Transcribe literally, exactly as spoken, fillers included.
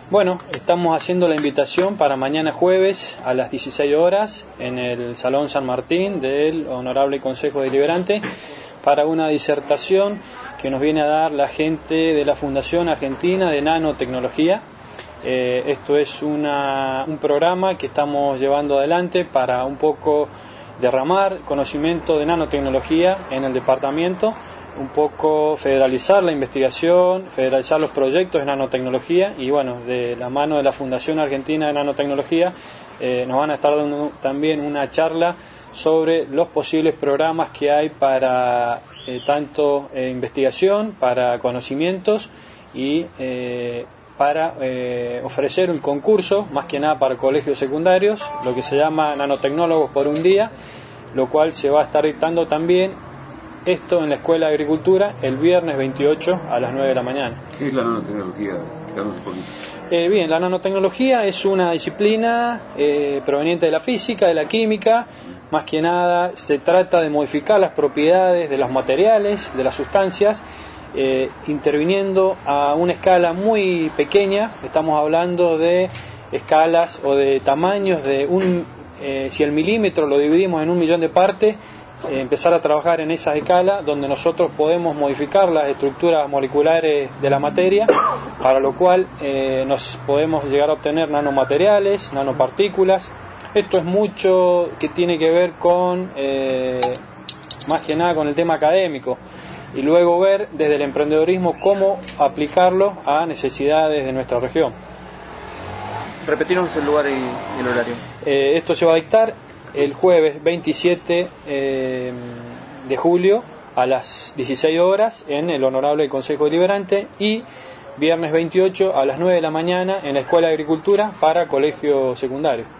Bueno, estamos haciendo la invitación para mañana jueves a las dieciséis horas en el Salón San Martín del Honorable Consejo Deliberante para una disertación que nos viene a dar la gente de la Fundación Argentina de Nanotecnología. Eh, esto es una, un programa que estamos llevando adelante para un poco derramar conocimiento de nanotecnología en el departamento, un poco federalizar la investigación, federalizar los proyectos de nanotecnología y bueno, de la mano de la Fundación Argentina de Nanotecnología eh, nos van a estar dando también una charla sobre los posibles programas que hay para eh, tanto eh, investigación, para conocimientos y eh, para eh, ofrecer un concurso, más que nada para colegios secundarios, lo que se llama Nanotecnólogos por un día, lo cual se va a estar dictando también esto en la Escuela de Agricultura el viernes veintiocho a las nueve de la mañana. ¿Qué es la nanotecnología? Explícanos un poquito. Eh, bien, la nanotecnología es una disciplina eh, proveniente de la física, de la química. Más que nada se trata de modificar las propiedades de los materiales, de las sustancias, eh, interviniendo a una escala muy pequeña. Estamos hablando de escalas o de tamaños de un, eh, si el milímetro lo dividimos en un millón de partes, eh, empezar a trabajar en esa escala donde nosotros podemos modificar las estructuras moleculares de la materia, para lo cual eh, nos podemos llegar a obtener nanomateriales, nanopartículas. Esto es mucho que tiene que ver con, eh, más que nada con el tema académico, y luego ver desde el emprendedorismo cómo aplicarlo a necesidades de nuestra región. Repetirnos el lugar y, y el horario. Eh, esto se va a dictar el jueves veintisiete eh, de julio a las dieciséis horas en el Honorable Consejo Deliberante y viernes veintiocho a las nueve de la mañana en la Escuela de Agricultura para colegio secundario.